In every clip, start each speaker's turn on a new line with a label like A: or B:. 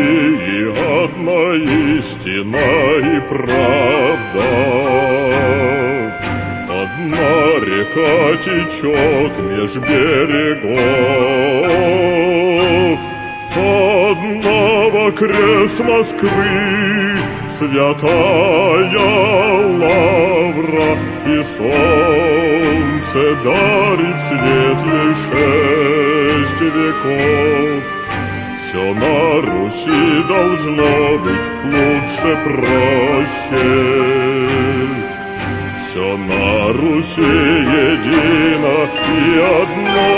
A: России одна истина и правда. Одна река течет меж берегов, одна во крест Москвы святая лавра, и солнце дарит свет ей 6 веков. Все на Руси должно быть лучше, проще. Все на Руси едино и одно.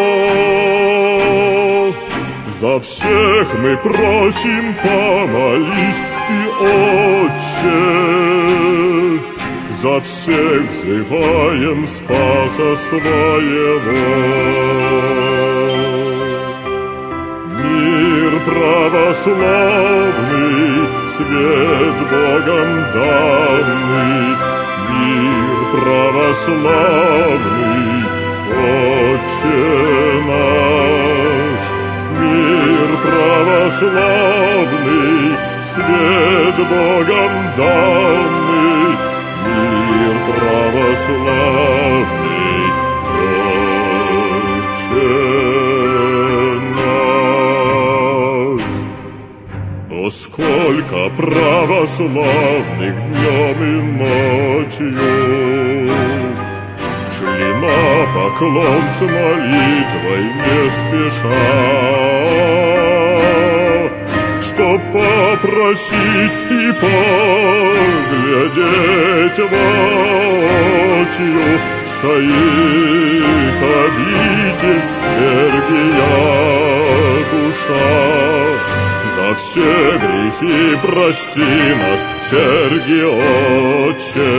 A: За всех мы просим, помолись ты, Отче. За всех взываем спаса своего. Мир православный, свет Богом данный, мир православный, Отче наш. Мир православный, свет Богом данный, мир православный, Отче наш. О, сколько православных днем и ночью шли на поклон с молитвой не спеша, чтоб попросить и поглядеть воочию. Стоит обитель Сергия душа. За все грехи прости нас, Сергий Отче.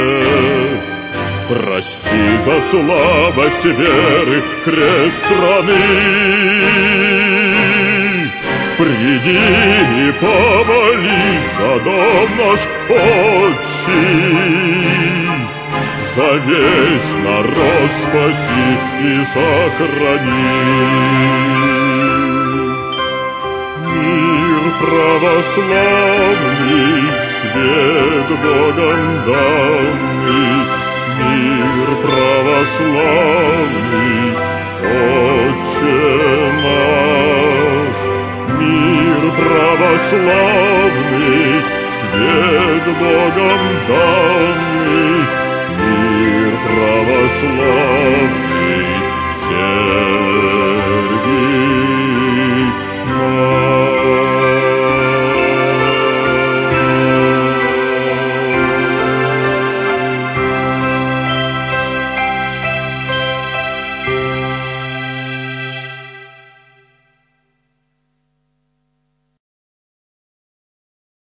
A: Прости за слабость веры, крест страны. Приди и помолись за дом наш отчий. За весь народ спаси и сохрани. Мир православный, свет Богом данный, мир православный, Отче наш. Мир православный, свет Богом данный, мир православный, всем.